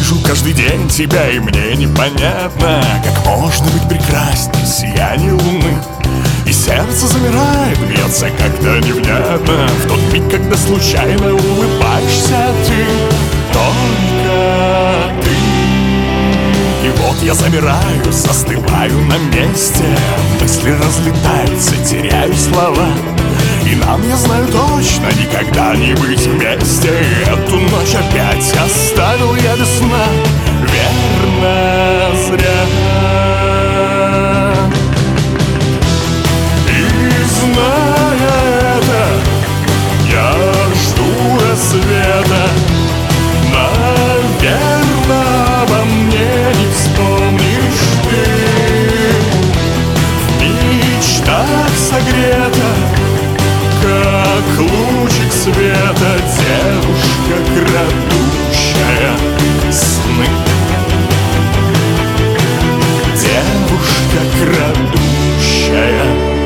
вижу каждый день тебя, и мне непонятно, как можно быть прекрасней сияние луны. И сердце замирает, бьется как-то невнятно в тот миг, когда случайно улыбаешься ты, только ты. И вот я замираю, застываю на месте, мысли разлетаются, теряю слова. И нам, я знаю точно, никогда не быть вместе. Эту ночь опять оставил я без сна, верно, зря. И зная это, я жду рассвета. Наверно, обо мне не вспомнишь ты. В мечтах согрета, как лучик света, девушка, крадущая сны. Девушка, крадущая.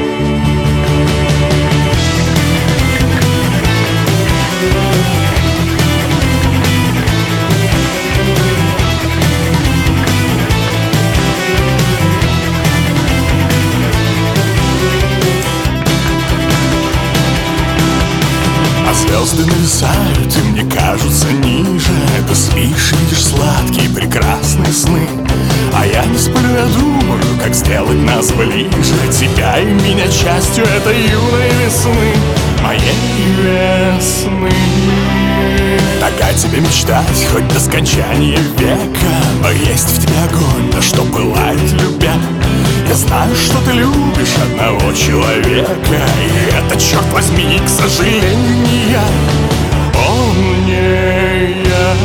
Звезды нависают, и мне кажутся ниже. Ты спишь и видишь сладкие прекрасные сны, а я не сплю, я думаю, как сделать нас ближе, тебя и меня частью этой юной весны, моей весны. Так о тебе мечтать хоть до скончания века, но есть в тебе огонь, да что пылает любя. Я знаю, что ты любишь одного человека, и это, черт возьми, к сожалению, не я. Он не я.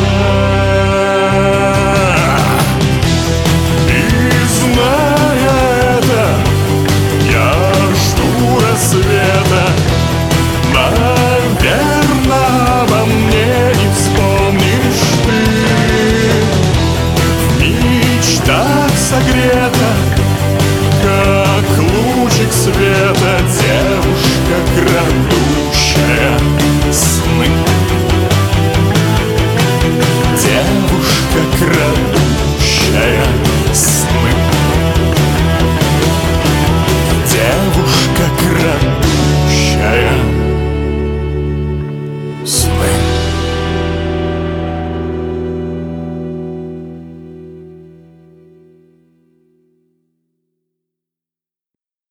И зная это, я жду рассвета. Наверно, обо мне не вспомнишь ты. В мечтах согрета, как лучик света, девушка, крадущая сны. Девушка, крадущая сны. Девушка, крадущая сны.